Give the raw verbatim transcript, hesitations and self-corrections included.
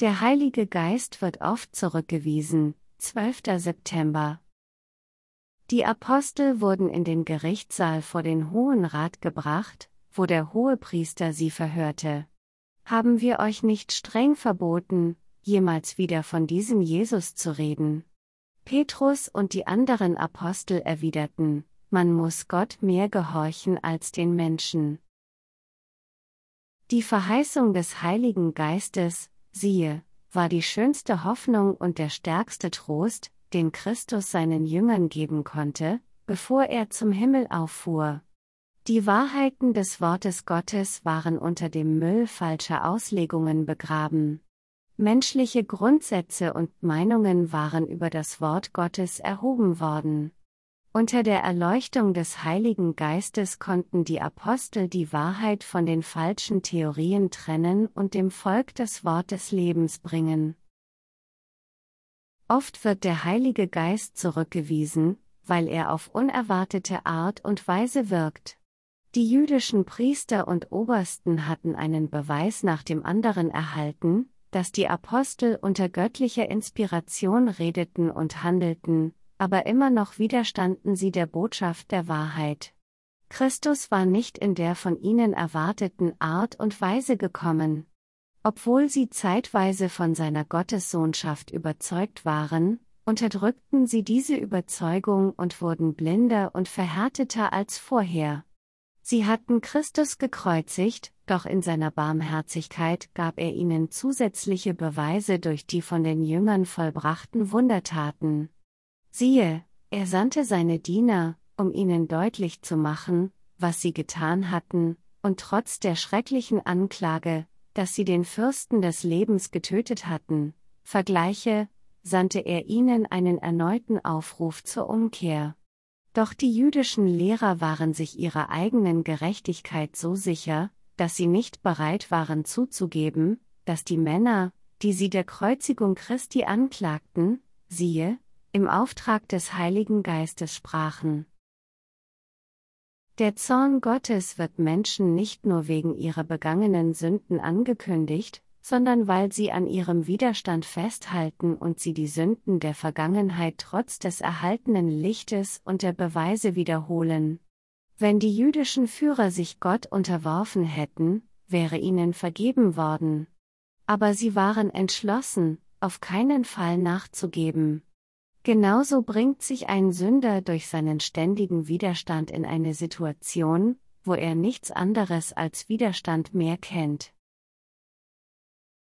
Der Heilige Geist wird oft zurückgewiesen, zwölfter September. Die Apostel wurden in den Gerichtssaal vor den Hohen Rat gebracht, wo der Hohepriester sie verhörte. Haben wir euch nicht streng verboten, jemals wieder von diesem Jesus zu reden? Petrus und die anderen Apostel erwiderten: Man muss Gott mehr gehorchen als den Menschen. Die Verheißung des Heiligen Geistes, siehe, war die schönste Hoffnung und der stärkste Trost, den Christus seinen Jüngern geben konnte, bevor er zum Himmel auffuhr. Die Wahrheiten des Wortes Gottes waren unter dem Müll falscher Auslegungen begraben. Menschliche Grundsätze und Meinungen waren über das Wort Gottes erhoben worden. Unter der Erleuchtung des Heiligen Geistes konnten die Apostel die Wahrheit von den falschen Theorien trennen und dem Volk das Wort des Lebens bringen. Oft wird der Heilige Geist zurückgewiesen, weil er auf unerwartete Art und Weise wirkt. Die jüdischen Priester und Obersten hatten einen Beweis nach dem anderen erhalten, dass die Apostel unter göttlicher Inspiration redeten und handelten, aber immer noch widerstanden sie der Botschaft der Wahrheit. Christus war nicht in der von ihnen erwarteten Art und Weise gekommen. Obwohl sie zeitweise von seiner Gottessohnschaft überzeugt waren, unterdrückten sie diese Überzeugung und wurden blinder und verhärteter als vorher. Sie hatten Christus gekreuzigt, doch in seiner Barmherzigkeit gab er ihnen zusätzliche Beweise durch die von den Jüngern vollbrachten Wundertaten. Siehe, er sandte seine Diener, um ihnen deutlich zu machen, was sie getan hatten, und trotz der schrecklichen Anklage, dass sie den Fürsten des Lebens getötet hatten, Vergleiche, sandte er ihnen einen erneuten Aufruf zur Umkehr. Doch die jüdischen Lehrer waren sich ihrer eigenen Gerechtigkeit so sicher, dass sie nicht bereit waren zuzugeben, dass die Männer, die sie der Kreuzigung Christi anklagten, siehe, im Auftrag des Heiligen Geistes sprachen. Der Zorn Gottes wird Menschen nicht nur wegen ihrer begangenen Sünden angekündigt, sondern weil sie an ihrem Widerstand festhalten und sie die Sünden der Vergangenheit trotz des erhaltenen Lichtes und der Beweise wiederholen. Wenn die jüdischen Führer sich Gott unterworfen hätten, wäre ihnen vergeben worden. Aber sie waren entschlossen, auf keinen Fall nachzugeben. Genauso bringt sich ein Sünder durch seinen ständigen Widerstand in eine Situation, wo er nichts anderes als Widerstand mehr kennt.